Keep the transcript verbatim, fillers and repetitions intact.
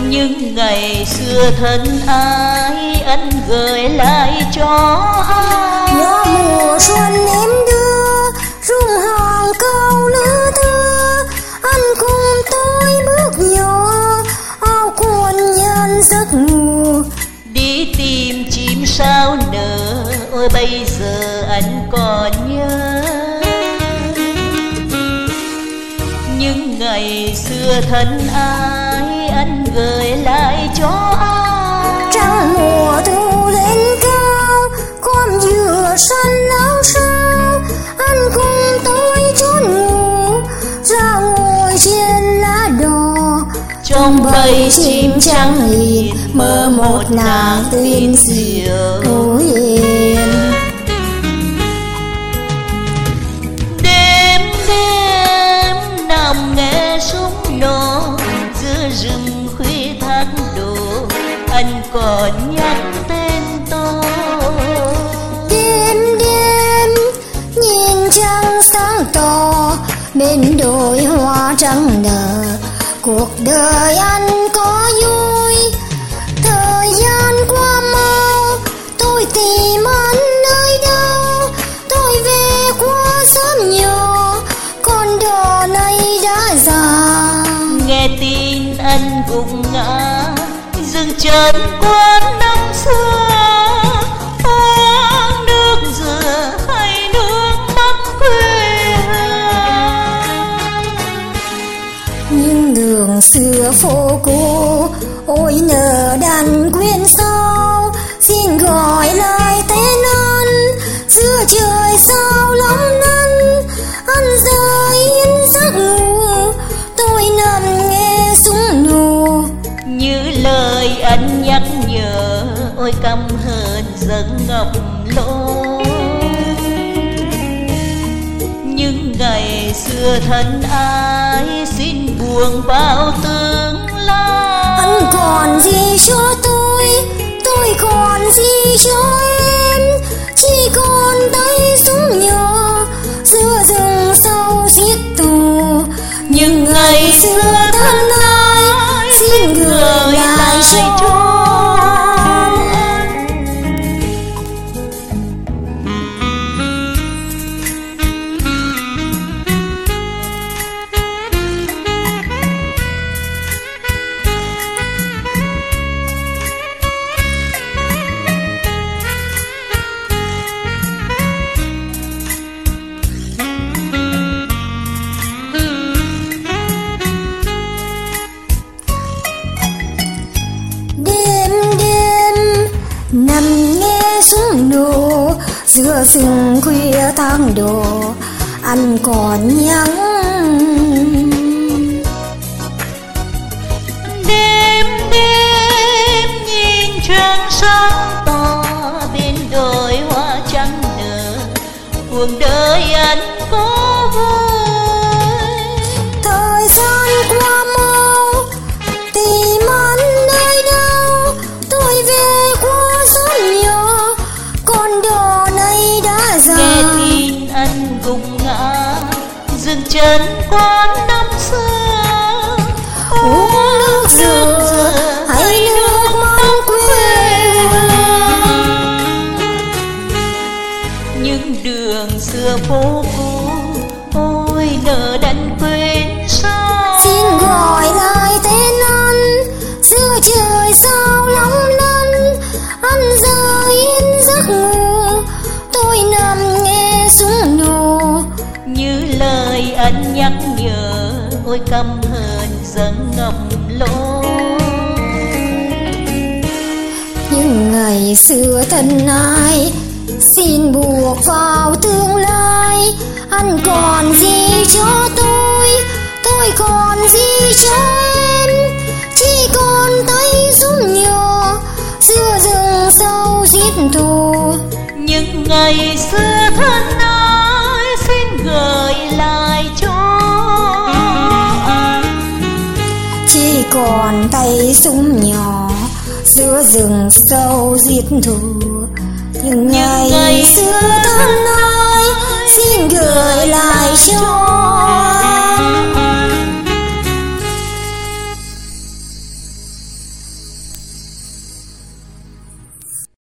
những ngày xưa thân ái anh gửi lại cho ai. Nhớ mùa xuân em đưa rung hòn câu lứa thưa, anh cùng tôi bước nhỏ áo cuốn nhân giấc ngủ. Đi tìm chim sao nở, ôi bây giờ anh còn nhớ những ngày xưa thân ái anh gửi lại cho ai. Trăng mùa thu lên cao, con dừa sân áo sao, anh cùng tôi trốn ngủ ra ngồi trên lá đò. Trong bầy chim trắng hiền mơ một nàng tuyên diệu ngủ yên. Đêm đêm nằm nghe súng nổ giữa rừng khuya thác đổ, anh còn nhắc tên tôi. Đêm đêm nhìn trăng sáng tỏ bên đồi hoa trắng nở, cuộc đời anh có vui. Thời gian qua mau tôi tìm anh nơi đâu, tôi về qua xóm nhỏ con đò này đã già. Nghe tin anh gục ngã dừng chân quán năm xưa, uống nước dừa hay nước mắt quê hương. Nhưng đường xưa phố cũ ôi nở đàn quyến sao, xin gọi lại tên anh giữa trời sao lắm nắng. Anh rơi yên giấc ngủ tôi nằm nghe súng nổ, như lời anh nhắc nhở ôi căm hờn giận ngọc lối. Những ngày xưa thân ái xin buông bao tương lai. anh còn gì cho tôi, tôi còn gì cho em, chỉ còn tay súng nhỏ giữa rừng sâu giết tù. Những ngày xưa thân ái xin gửi lại cho nằm nghe súng nổ giữa rừng khuya tháng đổ, anh còn nhắn. Đêm đêm nhìn trăng sáng tỏ bên đồi hoa trắng nở, cuộc đời anh có vui. Thời gian qua mau tìm anh nơi đâu, tôi về qua xóm nhỏ con đò này đã già. Nghe tin anh gục ngã dừng chân quán năm xưa, uống nước dừa hay nước mắt quê hương. những đường xưa phố cũ ôi nỡ đành quên sao. Xin gọi lại tên anh giữa trời sao lóng lánh, anh giờ yên giấc ngủ tôi nằm nghe súng nổ, như lời anh nhắc nhở ôi căm hờn giận ngọc lối. những ngày xưa thân ai xin buộc vào tương lai. Anh còn gì cho tôi, tôi còn gì cho em, chỉ còn tay súng nhỏ giữa rừng sâu giết thù. Những ngày xưa thân ái xin gửi lại cho anh, chỉ còn tay súng nhỏ giữa rừng sâu giết thù. Những ngày xưa thân ái xin gửi lại cho